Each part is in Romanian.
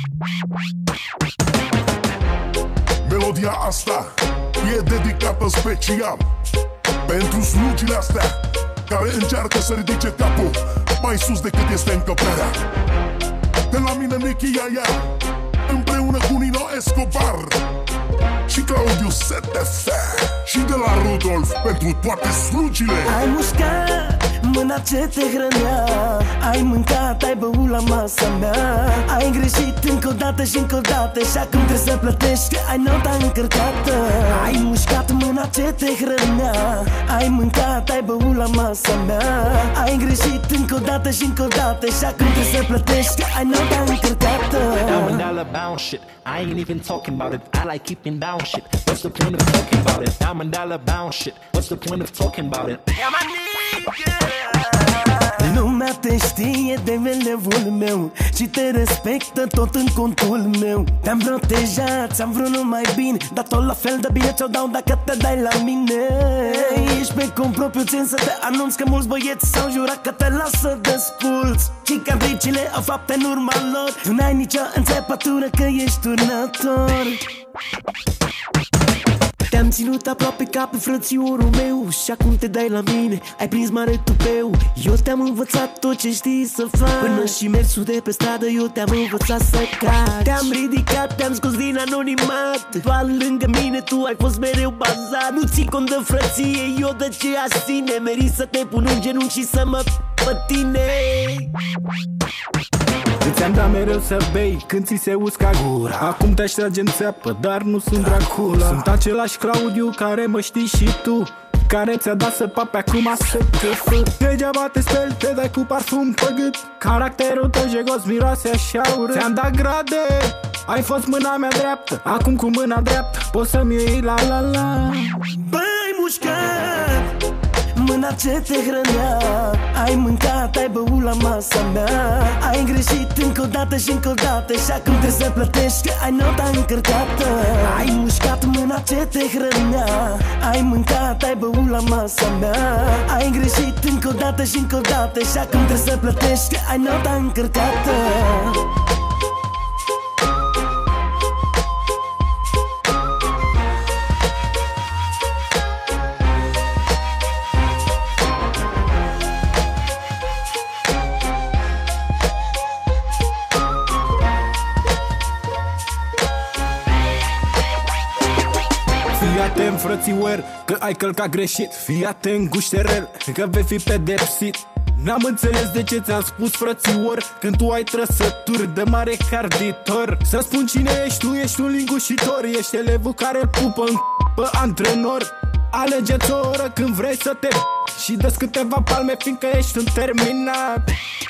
Melodia asta e dedicată special pentru slugile astea care încearcă să ridice capul mai sus decât este încăperea. De la mine Nicky Iaia, împreună cu Nino Escobar și Claudiu STF, și de la Rudolf pentru toate slugile. Ai mușcat mâna ce te hrănea, ai mâncat, ai băut la masa mea, ai greșit încă o dată și încă o dată, și acum trebuie să plătești că ai nota încărcată. Ai mușcat mâna ce te hrănea, ai mâncat, ai băut la masa mea, ai greșit încă o dată și încă o dată, și acum trebuie să plătești că ai nota încărcată. $1 bound shit, I ain't even talking about it. I like keeping down shit. What's the point of talking about it? $1 bound shit. What's the point of talking about it? Yeah, my nigga. Lumea te știe de velevul meu și te respectă tot în contul meu. Te-am protejat, ți-am vrut numai bine, dar tot la fel de bine ți-o dau dacă te dai la mine. Ești pe cont propriu, țin să te anunț că mulți băieți s-au jurat că te lasă desculți. Cicatricile au fapte în urma lor, tu n-ai nicio înțepătură că ești turnător. Te-am ținut aproape ca pe frățiorul meu și acum te dai la mine, ai prins mare tupeu. Eu te-am învățat tot ce știi să faci, până și mersul de pe stradă eu te-am învățat să caci. Te-am ridicat, te-am scos din anonimat, doar lângă mine tu ai fost mereu bazat. Nu ții cont de frăție, eu de ce asine, meri să te pun în genunchi și să mă pătine. Ți-am dat mereu să bei când ți se usca gura, acum te-aș trage în țeapă, dar nu sunt Dracula. Sunt același Claudiu care mă știi și tu, care ți-a dat să pape acum să te făt. Degeaba te speli, te dai cu parfum pe gât, caracterul tău jegos miroase așa urât. Ți-am dat grade, ai fost mâna mea dreaptă, acum cu mâna dreaptă poți să-mi iei la la la. Băi, mușcat mâna ce te hrănea, ai mâncat, ai băut la masa mea, ai greșit încă o dată și încă o dată, și acum trebuie să plătești că ai nota încărcată. Ai mușcat mâna ce te hrănea, ai mâncat, ai băut la masa mea, ai greșit încă o dată și încă o dată, și acum trebuie să plătești că ai nota încărcată. Fii atent, frățiuer, că ai călcat greșit. Fii atent, gușterel, că vei fi pedepsit. N-am înțeles de ce ți-am spus, frățior, când tu ai trăsături de mare carditor. Să spun cine ești tu, ești un lingușitor, ești elevul care îl pupă în pe antrenor. Alege-ți o oră când vrei să te și dă-ți câteva palme, fiindcă ești un terminat.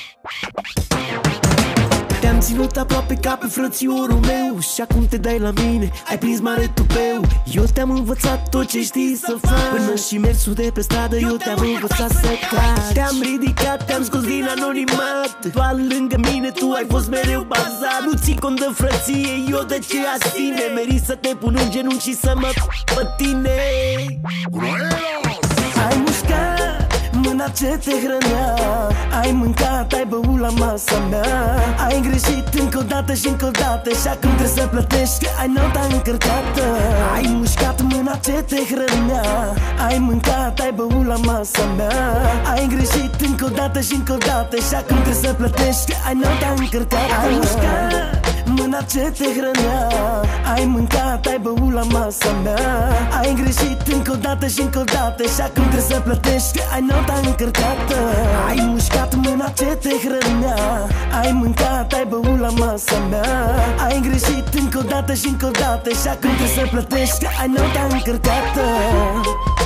Te-am ținut aproape ca pe frățiorul meu și acum te dai la mine, ai prins mare tupeu. Eu te-am învățat tot ce știi să faci, până și mersul de pe stradă eu te-am învățat să caci. Te-am ridicat, te-am scos din anonimat, doar lângă mine tu ai fost mereu bazat. Nu ții cont de frăție, eu de ce asine, meri să te pun în genunchi și să mă pătine. Ai mușcat mâna ce te hrănea, ai mâncat, ai băut la masa mea, ai greșit încă o dată și încă o dată, și acum trebuie să plătești că ai nota încărcată. Ai mușcat mâna ce te hrănea, ai mâncat, ai băut la masa mea, ai greșit încă o dată și încă o dată, și acum trebuie să plătești că ai nota încărcată. Ai mușcat mâna ce te hrănea, ai mâncat, ai băut la masa mea, ai greșit încă o dată și încă o dată, și acum trebuie să plătești că ai nota încărcată. Ai mușcat mâna ce te hrănea, ai mâncat, ai băut la masa mea, ai greșit încă o dată și încă o dată, și acum trebuie să plătești că ai nota încărcată.